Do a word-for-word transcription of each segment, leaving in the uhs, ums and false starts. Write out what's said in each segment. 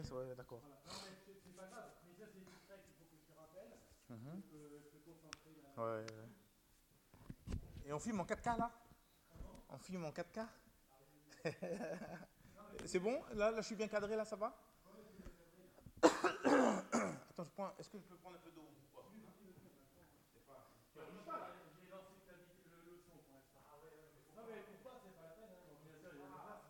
Ouais, d'accord. Voilà. Non, mais c'est, c'est pas grave. Mais ça, c'est une règle qu'il faut que tu rappelles. Mhm. Je peux, je peux concentrer la. Ouais, ouais. Et on filme en quatre K là? On filme en quatre K? C'est bon? Là, là, je suis bien cadré, là, ça va? Attends, je prends. Est-ce que je peux prendre un peu d'eau? J'ai lancé ta vid- le, le son pour l'instant. Ah ouais, ouais, mais non, mais pour pas, c'est pas la peine. Hein. Donc, bien sûr, il y en a.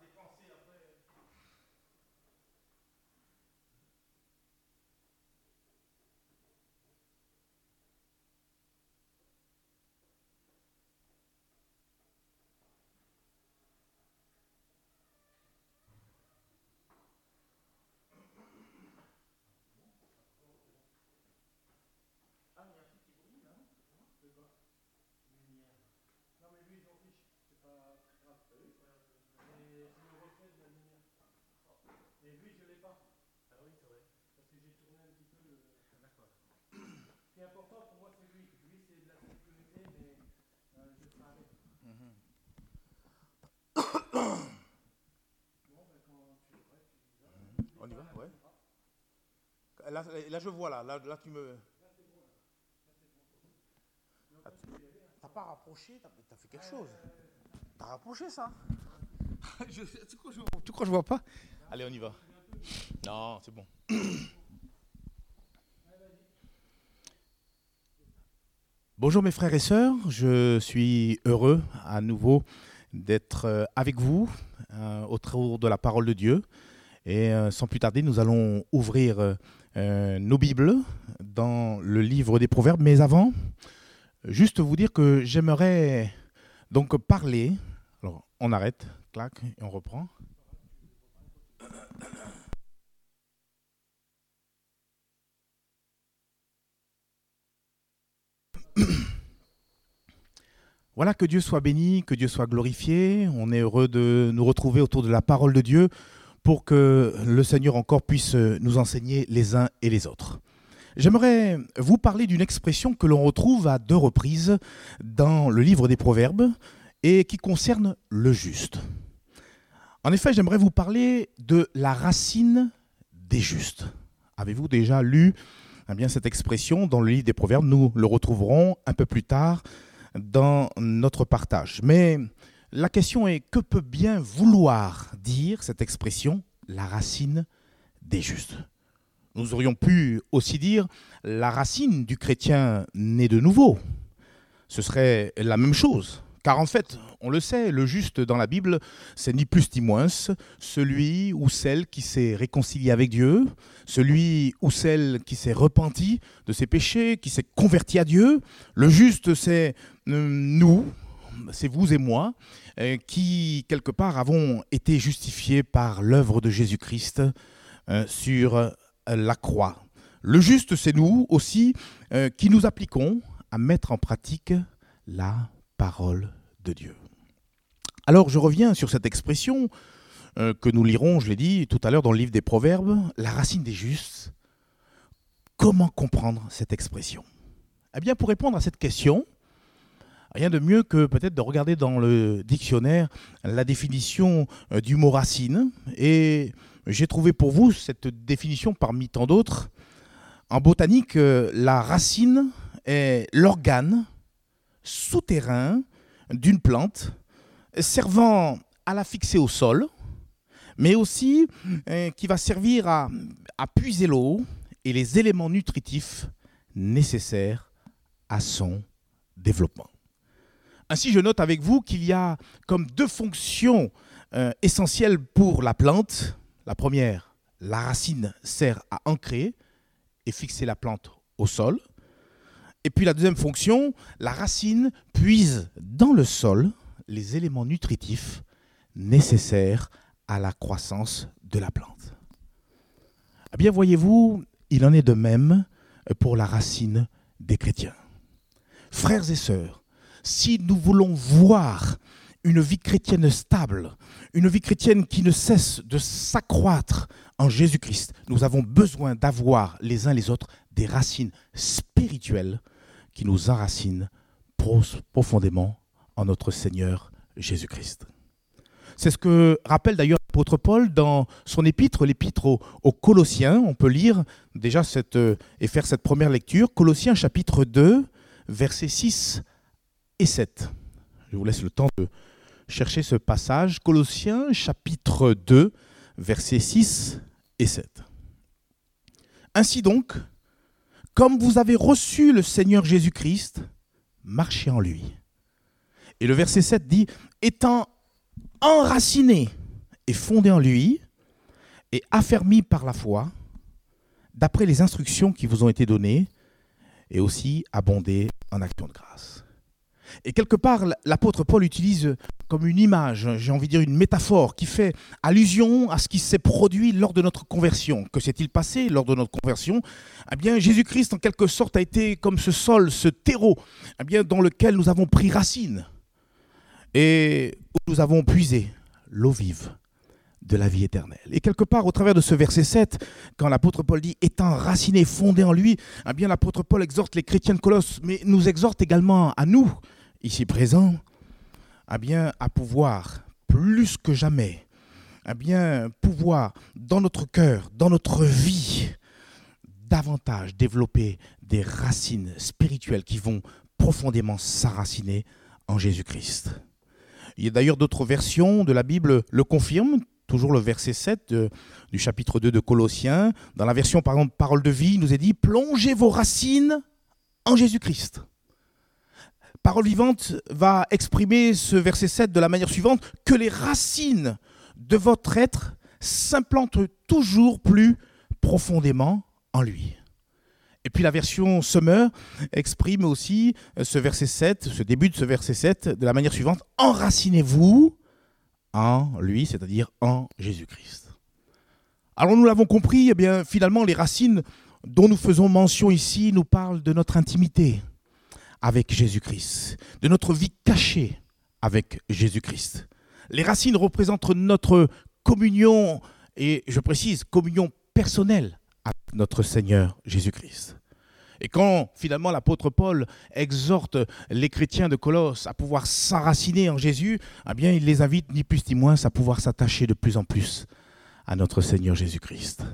Non, mais lui, ils s'en fichent. C'est pas très grave. T'as vu? C'est, c'est le reflet de la lumière. Et lui, je l'ai pas. Ah oui, c'est vrai. Parce que j'ai tourné un petit peu le. D'accord. Ce qui est important pour moi, c'est lui. Lui, c'est de la sécurité, mais euh, je serai avec. Mhm. Bon, ben, quand tu es prêt, tu y vas. On y va? Ouais. Là, là, je vois, là. Là, là tu me. Ah, tu- T'as pas rapproché? T'as, t'as fait quelque chose? T'as rapproché ça? je, tu, crois que je, tu crois que je vois pas? Allez, on y va. Non, c'est bon. Bonjour mes frères et sœurs, je suis heureux à nouveau d'être avec vous euh, autour de la parole de Dieu. Et euh, sans plus tarder, nous allons ouvrir euh, nos Bibles dans le livre des Proverbes. Mais avant, juste vous dire que j'aimerais donc parler. Alors, on arrête, clac, et on reprend. Voilà, que Dieu soit béni, que Dieu soit glorifié. On est heureux de nous retrouver autour de la parole de Dieu pour que le Seigneur encore puisse nous enseigner les uns et les autres. J'aimerais vous parler d'une expression que l'on retrouve à deux reprises dans le livre des Proverbes et qui concerne le juste. En effet, j'aimerais vous parler de la racine des justes. Avez-vous déjà lu eh bien, cette expression dans le livre des Proverbes? Nous le retrouverons un peu plus tard dans notre partage. Mais la question est, que peut bien vouloir dire cette expression, la racine des justes? Nous aurions pu aussi dire la racine du chrétien né de nouveau. Ce serait la même chose. Car en fait, on le sait, le juste dans la Bible, c'est ni plus ni moins celui ou celle qui s'est réconcilié avec Dieu, celui ou celle qui s'est repenti de ses péchés, qui s'est converti à Dieu. Le juste, c'est euh, nous, c'est vous et moi, euh, qui, quelque part, avons été justifiés par l'œuvre de Jésus-Christ euh, sur euh, la croix. Le juste, c'est nous aussi, euh, qui nous appliquons à mettre en pratique la parole de Dieu. Alors je reviens sur cette expression euh, que nous lirons, je l'ai dit tout à l'heure dans le livre des Proverbes, la racine des justes. Comment comprendre cette expression? Eh bien, pour répondre à cette question, rien de mieux que peut-être de regarder dans le dictionnaire la définition euh, du mot racine. Et j'ai trouvé pour vous cette définition parmi tant d'autres. En botanique, euh, la racine est l'organe souterrain d'une plante servant à la fixer au sol, mais aussi euh, qui va servir à, à puiser l'eau et les éléments nutritifs nécessaires à son développement. Ainsi, je note avec vous qu'il y a comme deux fonctions euh, essentielles pour la plante. La première, la racine sert à ancrer et fixer la plante au sol. Et puis la deuxième fonction, la racine puise dans le sol les éléments nutritifs nécessaires à la croissance de la plante. Eh bien, voyez-vous, il en est de même pour la racine des chrétiens. Frères et sœurs, si nous voulons voir une vie chrétienne stable, une vie chrétienne qui ne cesse de s'accroître en Jésus-Christ, nous avons besoin d'avoir les uns les autres des racines spirituelles qui nous enracinent profondément en notre Seigneur Jésus-Christ. C'est ce que rappelle d'ailleurs l'apôtre Paul dans son épître, l'épître aux, aux Colossiens. On peut lire déjà cette, euh, et faire cette première lecture. Colossiens chapitre deux, versets six et sept. Je vous laisse le temps de chercher ce passage. Colossiens chapitre deux, versets six et sept. Ainsi donc, comme vous avez reçu le Seigneur Jésus-Christ, marchez en lui. Et le verset sept dit, étant enraciné et fondé en lui et affermi par la foi, d'après les instructions qui vous ont été données, et aussi abondé en actions de grâce. Et quelque part, l'apôtre Paul utilise comme une image, j'ai envie de dire une métaphore, qui fait allusion à ce qui s'est produit lors de notre conversion. Que s'est-il passé lors de notre conversion ? Eh bien, Jésus-Christ, en quelque sorte, a été comme ce sol, ce terreau, eh bien, dans lequel nous avons pris racine et où nous avons puisé l'eau vive de la vie éternelle. Et quelque part, au travers de ce verset sept, quand l'apôtre Paul dit « étant enraciné, fondé en lui », eh bien, l'apôtre Paul exhorte les chrétiens de Colosse, mais nous exhorte également à nous, ici présents, eh bien, à pouvoir, plus que jamais, eh bien, pouvoir, dans notre cœur, dans notre vie, davantage développer des racines spirituelles qui vont profondément s'enraciner en Jésus-Christ. Il y a d'ailleurs d'autres versions de la Bible le confirment, toujours le verset sept de, du chapitre deux de Colossiens. Dans la version, par exemple, Parole de vie, il nous est dit « Plongez vos racines en Jésus-Christ ». Parole vivante va exprimer ce verset sept de la manière suivante, que les racines de votre être s'implantent toujours plus profondément en lui. Et puis la version Summer exprime aussi ce verset sept, ce début de ce verset sept de la manière suivante, enracinez-vous en lui, c'est-à-dire en Jésus-Christ. Alors nous l'avons compris, eh bien, finalement les racines dont nous faisons mention ici nous parlent de notre intimité avec Jésus-Christ, de notre vie cachée avec Jésus-Christ. Les racines représentent notre communion, et je précise, communion personnelle avec notre Seigneur Jésus-Christ. Et quand finalement l'apôtre Paul exhorte les chrétiens de Colosse à pouvoir s'enraciner en Jésus, eh bien il les invite ni plus ni moins à pouvoir s'attacher de plus en plus à notre Seigneur Jésus-Christ.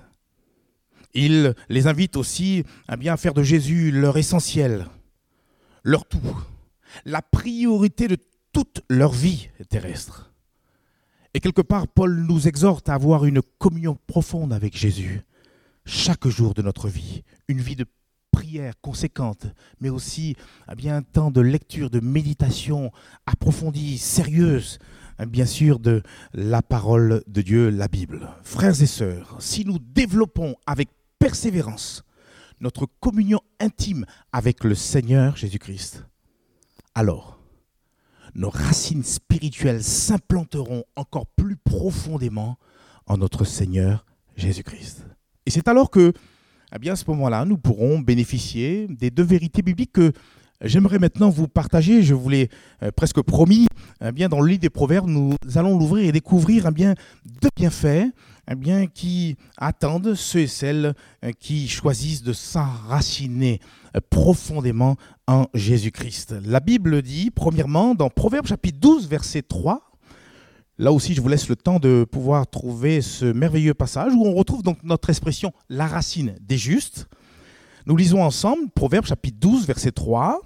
Il les invite aussi eh bien, à faire de Jésus leur essentiel, leur tout, la priorité de toute leur vie terrestre. Et quelque part, Paul nous exhorte à avoir une communion profonde avec Jésus chaque jour de notre vie, une vie de prière conséquente, mais aussi eh bien, un temps de lecture, de méditation approfondie, sérieuse, bien sûr, de la parole de Dieu, la Bible. Frères et sœurs, si nous développons avec persévérance notre communion intime avec le Seigneur Jésus-Christ, alors nos racines spirituelles s'implanteront encore plus profondément en notre Seigneur Jésus-Christ. Et c'est alors que, eh bien, à ce moment-là, nous pourrons bénéficier des deux vérités bibliques que j'aimerais maintenant vous partager. Je vous l'ai euh, presque promis. Eh bien, dans le livre des Proverbes, nous allons l'ouvrir et découvrir eh bien, deux bienfaits eh bien, qui attendent ceux et celles eh, qui choisissent de s'enraciner eh, profondément en Jésus-Christ. La Bible dit, premièrement, dans Proverbes chapitre douze, verset trois, là aussi, je vous laisse le temps de pouvoir trouver ce merveilleux passage où on retrouve donc notre expression « la racine des justes ». Nous lisons ensemble Proverbes chapitre douze, verset trois.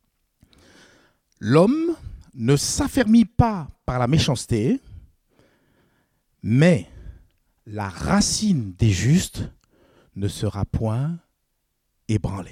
« L'homme ne s'affermit pas par la méchanceté, mais la racine des justes ne sera point ébranlée. »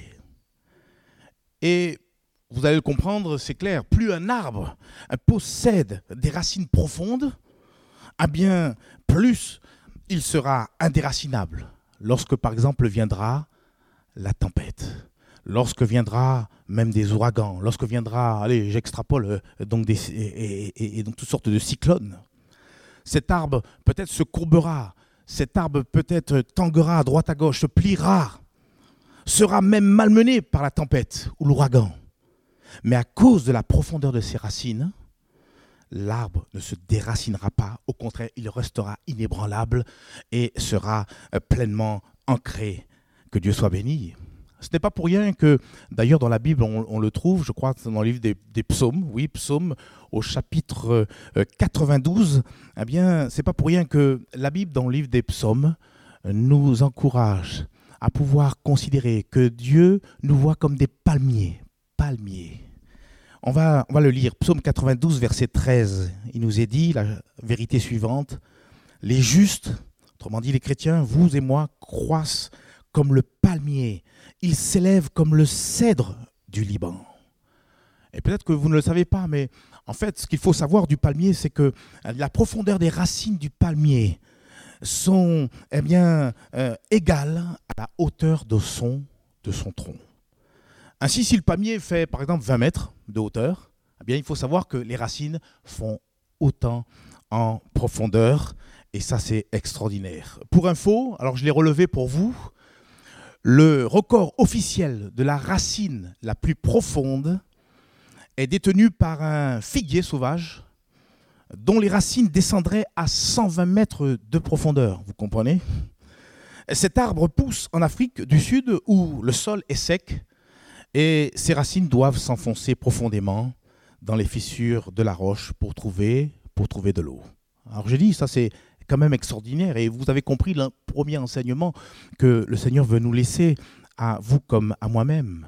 Et vous allez le comprendre, c'est clair, plus un arbre possède des racines profondes, eh bien, plus il sera indéracinable lorsque, par exemple, viendra la tempête, lorsque viendra même des ouragans, lorsque viendra, allez, j'extrapole, donc des, et, et, et donc toutes sortes de cyclones. Cet arbre peut-être se courbera, cet arbre peut-être tanguera à droite à gauche, se pliera, sera même malmené par la tempête ou l'ouragan. Mais à cause de la profondeur de ses racines, l'arbre ne se déracinera pas. Au contraire, il restera inébranlable et sera pleinement ancré. Que Dieu soit béni. Ce n'est pas pour rien que, d'ailleurs, dans la Bible, on, on le trouve, je crois, dans le livre des, des psaumes, oui, psaume, au chapitre euh, quatre-vingt-douze, eh bien, c'est pas pour rien que la Bible, dans le livre des psaumes, nous encourage à pouvoir considérer que Dieu nous voit comme des palmiers, palmiers. On va, on va le lire, psaume quatre-vingt-douze, verset treize. Il nous est dit la vérité suivante, les justes, autrement dit les chrétiens, vous et moi, croissent comme le palmier. Ils s'élèvent comme le cèdre du Liban. Et peut-être que vous ne le savez pas, mais en fait, ce qu'il faut savoir du palmier, c'est que la profondeur des racines du palmier sont eh bien, euh, égales à la hauteur de son, de son tronc. Ainsi, si le palmier fait par exemple vingt mètres de hauteur, eh bien, il faut savoir que les racines font autant en profondeur, et ça c'est extraordinaire. Pour info, alors je l'ai relevé pour vous, le record officiel de la racine la plus profonde est détenu par un figuier sauvage dont les racines descendraient à cent vingt mètres de profondeur, vous comprenez ? Cet arbre pousse en Afrique du Sud où le sol est sec et ses racines doivent s'enfoncer profondément dans les fissures de la roche pour trouver, pour trouver de l'eau. Alors je dis, ça c'est quand même extraordinaire et vous avez compris le premier enseignement que le Seigneur veut nous laisser à vous comme à moi-même.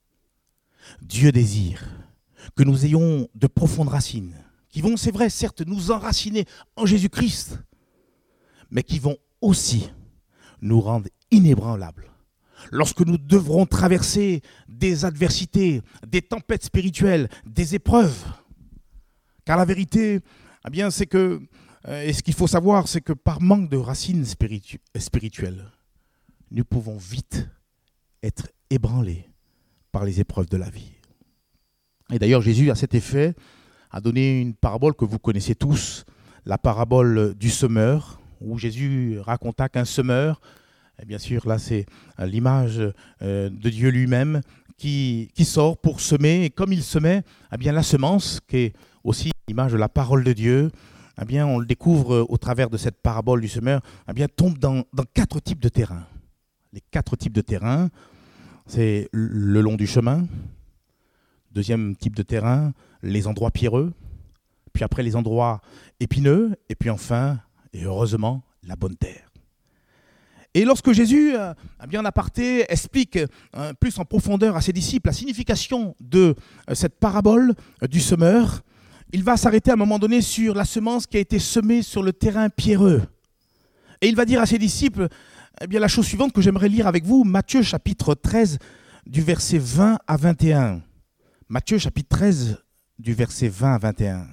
Dieu désire que nous ayons de profondes racines qui vont, c'est vrai, certes, nous enraciner en Jésus-Christ, mais qui vont aussi nous rendre inébranlables. Lorsque nous devrons traverser des adversités, des tempêtes spirituelles, des épreuves. Car la vérité, eh bien, c'est que, et ce qu'il faut savoir, c'est que par manque de racines spiritu- spirituelles, nous pouvons vite être ébranlés par les épreuves de la vie. Et d'ailleurs, Jésus, à cet effet, a donné une parabole que vous connaissez tous, la parabole du semeur, où Jésus raconta qu'un semeur, et bien sûr là c'est l'image de Dieu lui-même, qui, qui sort pour semer, et comme il semait, eh bien la semence, qui est aussi l'image de la parole de Dieu, eh bien on le découvre au travers de cette parabole du semeur, eh bien tombe dans, dans quatre types de terrains. Les quatre types de terrains, c'est le long du chemin. Deuxième type de terrain, les endroits pierreux, puis après les endroits épineux, et puis enfin, et heureusement, la bonne terre. Et lorsque Jésus, euh, bien en aparté, explique euh, plus en profondeur à ses disciples la signification de euh, cette parabole euh, du semeur, il va s'arrêter à un moment donné sur la semence qui a été semée sur le terrain pierreux. Et il va dire à ses disciples eh bien, la chose suivante que j'aimerais lire avec vous, Matthieu chapitre treize, du verset vingt à vingt et un. Matthieu chapitre treize, du verset vingt à vingt et un.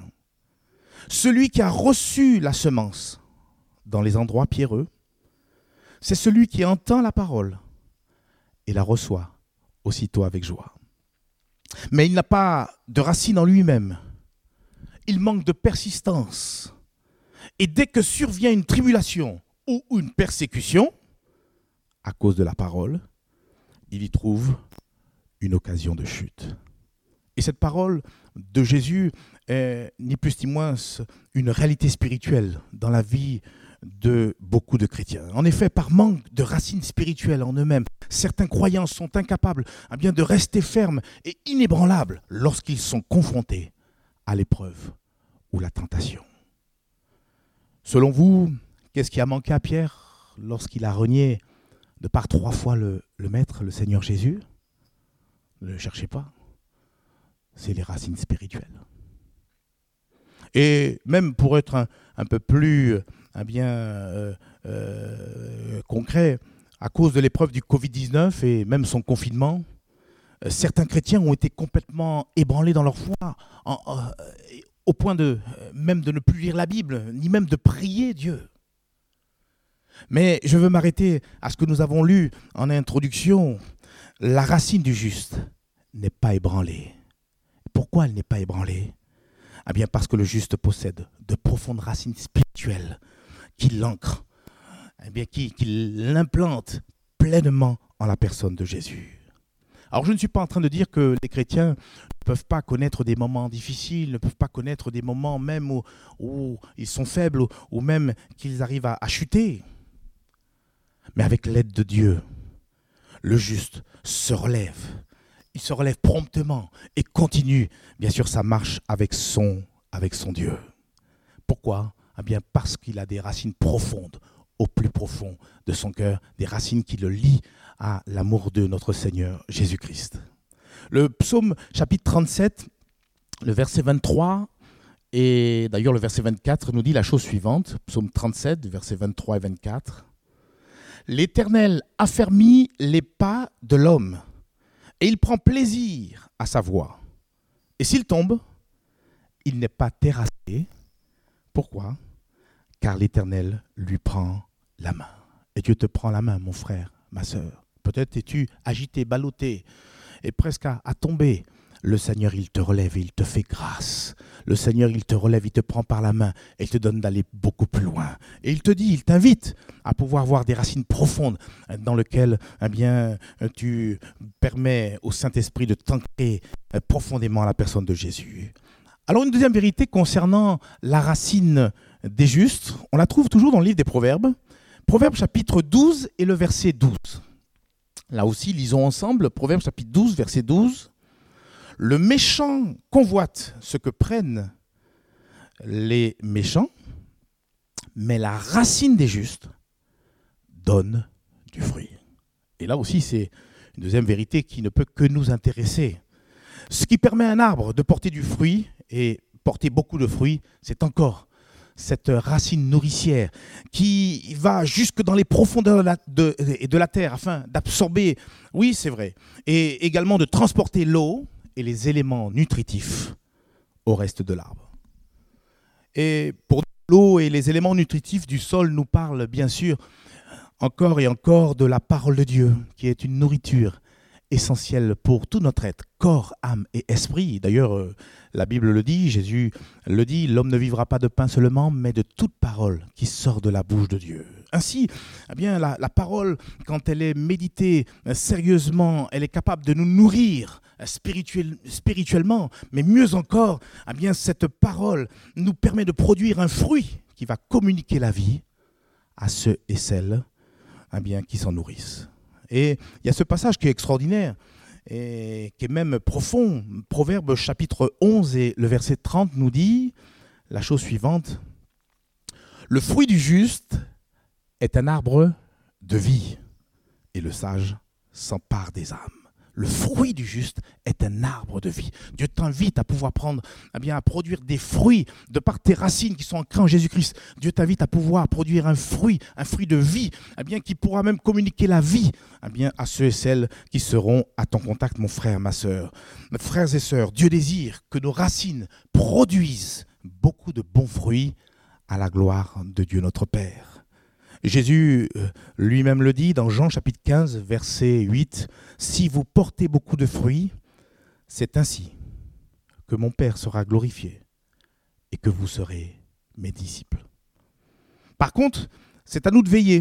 Celui qui a reçu la semence dans les endroits pierreux, c'est celui qui entend la parole et la reçoit aussitôt avec joie. Mais il n'a pas de racine en lui-même. Il manque de persistance. Et dès que survient une tribulation ou une persécution, à cause de la parole, il y trouve une occasion de chute. Et cette parole de Jésus est ni plus ni moins une réalité spirituelle dans la vie de beaucoup de chrétiens. En effet, par manque de racines spirituelles en eux-mêmes, certains croyants sont incapables eh bien, de rester fermes et inébranlables lorsqu'ils sont confrontés à l'épreuve ou la tentation. Selon vous, qu'est-ce qui a manqué à Pierre lorsqu'il a renié de par trois fois le, le Maître, le Seigneur Jésus? Ne le cherchez pas. C'est les racines spirituelles. Et même pour être un, un peu plus eh bien, euh, euh, concret, à cause de l'épreuve du covid dix-neuf et même son confinement, euh, certains chrétiens ont été complètement ébranlés dans leur foi, en, en, au point de même de ne plus lire la Bible, ni même de prier Dieu. Mais je veux m'arrêter à ce que nous avons lu en introduction. La racine du juste n'est pas ébranlée. Pourquoi elle n'est pas ébranlée ? Eh bien parce que le juste possède de profondes racines spirituelles qui l'ancrent, eh bien qui, qui l'implantent pleinement en la personne de Jésus. Alors je ne suis pas en train de dire que les chrétiens ne peuvent pas connaître des moments difficiles, ne peuvent pas connaître des moments même où, où ils sont faibles, ou, ou même qu'ils arrivent à, à chuter. Mais avec l'aide de Dieu, le juste se relève. Il se relève promptement et continue, bien sûr, sa marche avec son, avec son Dieu. Pourquoi ? Eh bien, parce qu'il a des racines profondes, au plus profond de son cœur, des racines qui le lient à l'amour de notre Seigneur Jésus-Christ. Le psaume chapitre trente-sept, le verset vingt-trois, et d'ailleurs le verset vingt-quatre nous dit la chose suivante, psaume trente-sept, versets vingt-trois et vingt-quatre. « L'Éternel affermit les pas de l'homme, et il prend plaisir à sa voie. Et s'il tombe, il n'est pas terrassé. Pourquoi ? Car l'Éternel lui prend la main. » Et Dieu te prend la main, mon frère, ma sœur. Peut-être es-tu agité, ballotté, et presque à, à tomber. Le Seigneur, il te relève et il te fait grâce. Le Seigneur, il te relève, il te prend par la main et il te donne d'aller beaucoup plus loin. Et il te dit, il t'invite à pouvoir voir des racines profondes dans lesquelles eh bien, tu permets au Saint-Esprit de t'ancrer profondément à la personne de Jésus. Alors une deuxième vérité concernant la racine des justes, on la trouve toujours dans le livre des Proverbes. Proverbes chapitre douze et le verset douze. Là aussi, lisons ensemble, Proverbes chapitre douze, verset douze. « Le méchant convoite ce que prennent les méchants, mais la racine des justes donne du fruit. » Et là aussi, c'est une deuxième vérité qui ne peut que nous intéresser. Ce qui permet à un arbre de porter du fruit et porter beaucoup de fruits, c'est encore cette racine nourricière qui va jusque dans les profondeurs de la, de, de la terre afin d'absorber, oui c'est vrai, et également de transporter l'eau et les éléments nutritifs au reste de l'arbre. Et pour l'eau et les éléments nutritifs du sol nous parlent bien sûr encore et encore de la parole de Dieu, qui est une nourriture essentielle pour tout notre être, corps, âme et esprit. D'ailleurs, euh, la Bible le dit, Jésus le dit, l'homme ne vivra pas de pain seulement, mais de toute parole qui sort de la bouche de Dieu. Ainsi, eh bien, la, la parole, quand elle est méditée euh, sérieusement, elle est capable de nous nourrir euh, spirituel, spirituellement, mais mieux encore, eh bien, cette parole nous permet de produire un fruit qui va communiquer la vie à ceux et celles eh bien, qui s'en nourrissent. Et il y a ce passage qui est extraordinaire et qui est même profond. Proverbe chapitre onze et le verset trente nous dit la chose suivante. « Le fruit du juste est un arbre de vie et le sage s'empare des âmes. » Le fruit du juste est un arbre de vie. Dieu t'invite à pouvoir prendre, eh bien, à produire des fruits de par tes racines qui sont ancrées en Jésus-Christ. Dieu t'invite à pouvoir produire un fruit, un fruit de vie, eh bien, qui pourra même communiquer la vie eh bien, à ceux et celles qui seront à ton contact, mon frère, ma sœur. Mes frères et sœurs, Dieu désire que nos racines produisent beaucoup de bons fruits à la gloire de Dieu notre Père. Jésus lui-même le dit dans Jean chapitre quinze, verset huit, « Si vous portez beaucoup de fruits, c'est ainsi que mon Père sera glorifié et que vous serez mes disciples. » Par contre, c'est à nous de veiller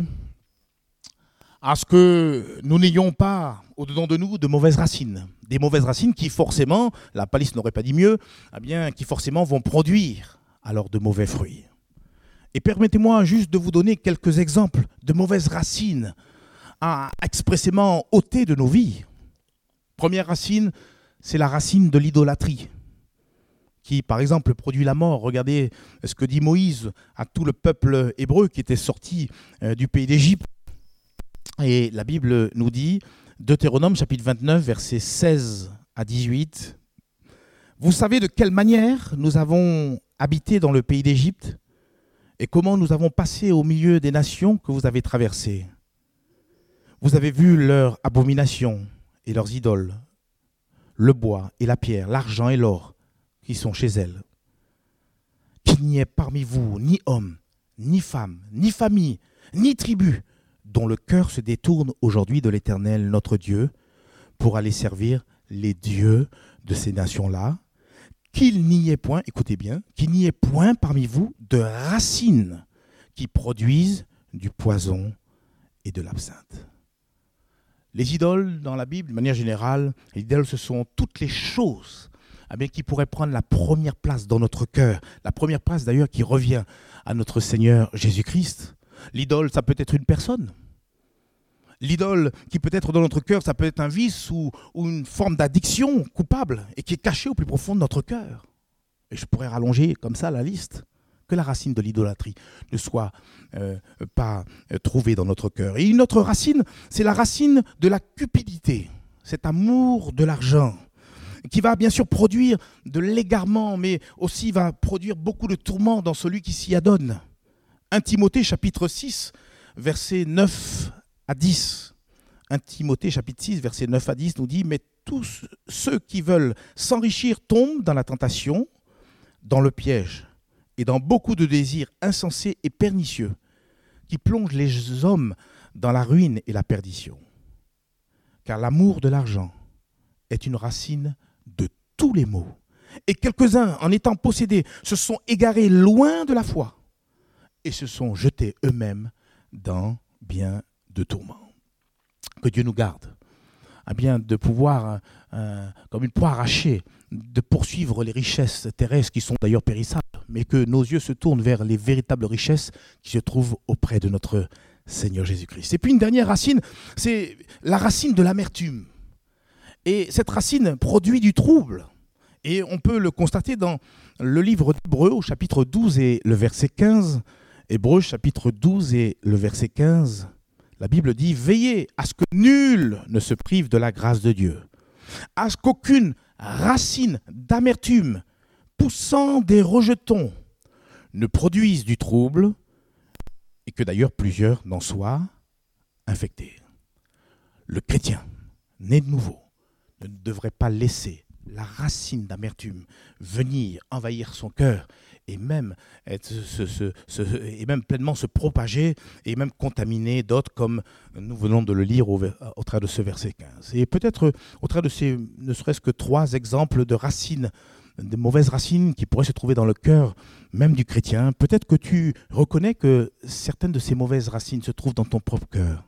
à ce que nous n'ayons pas au-dedans de nous de mauvaises racines. Des mauvaises racines qui forcément, la palisse n'aurait pas dit mieux, eh bien, qui forcément vont produire alors de mauvais fruits. Et permettez-moi juste de vous donner quelques exemples de mauvaises racines à expressément ôter de nos vies. Première racine, c'est la racine de l'idolâtrie, qui par exemple produit la mort. Regardez ce que dit Moïse à tout le peuple hébreu qui était sorti du pays d'Égypte. Et la Bible nous dit, Deutéronome chapitre vingt-neuf, versets seize à dix-huit, « Vous savez de quelle manière nous avons habité dans le pays d'Égypte ? Et comment nous avons passé au milieu des nations que vous avez traversées. Vous avez vu leurs abominations et leurs idoles, le bois et la pierre, l'argent et l'or qui sont chez elles. Qu'il n'y ait parmi vous ni homme, ni femme, ni famille, ni tribu, dont le cœur se détourne aujourd'hui de l'Éternel notre Dieu pour aller servir les dieux de ces nations-là. Qu'il n'y ait point, écoutez bien, qu'il n'y ait point parmi vous de racines qui produisent du poison et de l'absinthe. » Les idoles, dans la Bible, de manière générale, les idoles, ce sont toutes les choses eh bien, qui pourraient prendre la première place dans notre cœur. La première place, d'ailleurs, qui revient à notre Seigneur Jésus-Christ. L'idole, ça peut être une personne. L'idole qui peut être dans notre cœur, ça peut être un vice ou, ou une forme d'addiction coupable et qui est cachée au plus profond de notre cœur. Et je pourrais rallonger comme ça la liste. Que la racine de l'idolâtrie ne soit euh, pas euh, trouvée dans notre cœur. Et une autre racine, c'est la racine de la cupidité, cet amour de l'argent, qui va bien sûr produire de l'égarement, mais aussi va produire beaucoup de tourments dans celui qui s'y adonne. un Timothée chapitre six, versets neuf à dix. un Timothée chapitre six, versets neuf à dix nous dit « Mais tous ceux qui veulent s'enrichir tombent dans la tentation, dans le piège, et dans beaucoup de désirs insensés et pernicieux, qui plongent les hommes dans la ruine et la perdition. Car l'amour de l'argent est une racine de tous les maux. Et quelques-uns, en étant possédés, se sont égarés loin de la foi et se sont jetés eux-mêmes dans bien de tourments. » Que Dieu nous garde, à bien de pouvoir, euh, comme une proie arrachée, de poursuivre les richesses terrestres qui sont d'ailleurs périssables, mais que nos yeux se tournent vers les véritables richesses qui se trouvent auprès de notre Seigneur Jésus-Christ. Et puis une dernière racine, c'est la racine de l'amertume. Et cette racine produit du trouble. Et on peut le constater dans le livre d'Hébreux au chapitre douze et le verset quinze. Hébreux chapitre douze et le verset quinze. La Bible dit « Veillez à ce que nul ne se prive de la grâce de Dieu, à ce qu'aucune racine d'amertume poussant des rejetons ne produise du trouble et que d'ailleurs plusieurs n'en soient infectés. » Le chrétien, né de nouveau, ne devrait pas laisser la racine d'amertume venir envahir son cœur et même, être, se, se, se, et même pleinement se propager et même contaminer d'autres, comme nous venons de le lire au, au travers de ce verset quinze. Et peut-être au travers de ces ne serait-ce que trois exemples de racines, de mauvaises racines qui pourraient se trouver dans le cœur même du chrétien, peut-être que tu reconnais que certaines de ces mauvaises racines se trouvent dans ton propre cœur.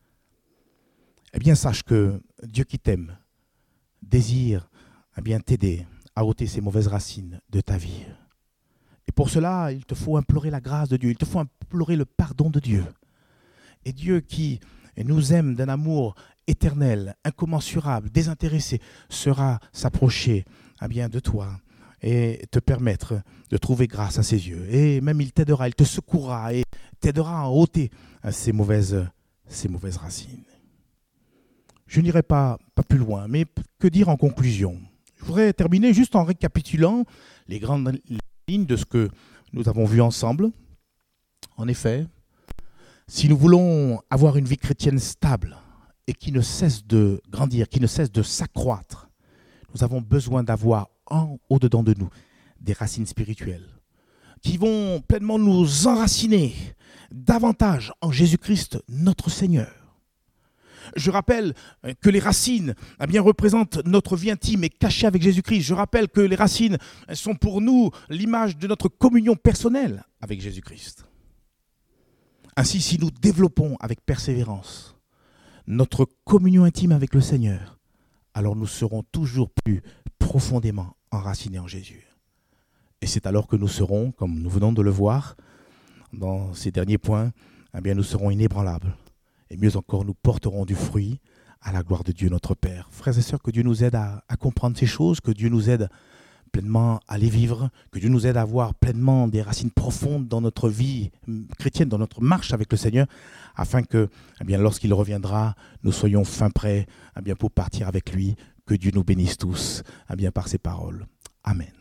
Eh bien, sache que Dieu qui t'aime désire eh bien, t'aider à ôter ces mauvaises racines de ta vie. Et pour cela, il te faut implorer la grâce de Dieu, il te faut implorer le pardon de Dieu. Et Dieu qui nous aime d'un amour éternel, incommensurable, désintéressé, sera s'approcher eh bien, de toi et te permettre de trouver grâce à ses yeux. Et même il t'aidera, il te secourra et t'aidera à ôter ces mauvaises, ces mauvaises racines. Je n'irai pas, pas plus loin, mais que dire en conclusion ? Je voudrais terminer juste en récapitulant les grandes lignes de ce que nous avons vu ensemble. En effet, si nous voulons avoir une vie chrétienne stable et qui ne cesse de grandir, qui ne cesse de s'accroître, nous avons besoin d'avoir en au-dedans de nous des racines spirituelles qui vont pleinement nous enraciner davantage en Jésus-Christ, notre Seigneur. Je rappelle que les racines eh bien, représentent notre vie intime et cachée avec Jésus-Christ. Je rappelle que les racines sont pour nous l'image de notre communion personnelle avec Jésus-Christ. Ainsi, si nous développons avec persévérance notre communion intime avec le Seigneur, alors nous serons toujours plus profondément enracinés en Jésus. Et c'est alors que nous serons, comme nous venons de le voir dans ces derniers points, eh bien, nous serons inébranlables. Et mieux encore, nous porterons du fruit à la gloire de Dieu notre Père. Frères et sœurs, que Dieu nous aide à, à comprendre ces choses, que Dieu nous aide pleinement à les vivre, que Dieu nous aide à avoir pleinement des racines profondes dans notre vie chrétienne, dans notre marche avec le Seigneur, afin que, eh bien, lorsqu'il reviendra, nous soyons fin prêts eh bien, pour partir avec lui. Que Dieu nous bénisse tous eh bien, par ses paroles. Amen.